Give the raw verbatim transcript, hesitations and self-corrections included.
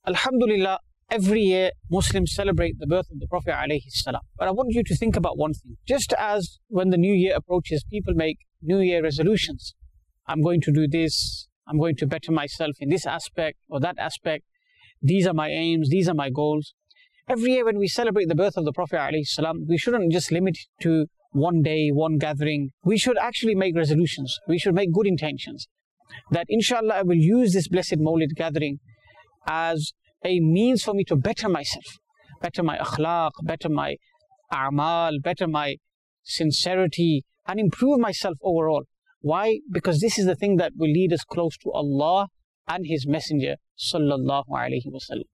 Alhamdulillah, every year Muslims celebrate the birth of the Prophet alayhi salam. But I want you to think about one thing. Just as when the new year approaches, people make new year resolutions. I'm going to do this, I'm going to better myself in this aspect or that aspect. These are my aims, these are my goals. Every year when we celebrate the birth of the Prophet alayhi salam, we shouldn't just limit it to one day, one gathering. We should actually make resolutions. We should make good intentions. That inshallah I will use this blessed Mawlid gathering as a means for me to better myself, better my akhlaq, better my a'mal, better my sincerity, and improve myself overall. Why? Because this is the thing that will lead us close to Allah and His Messenger sallallahu alaihi wasallam.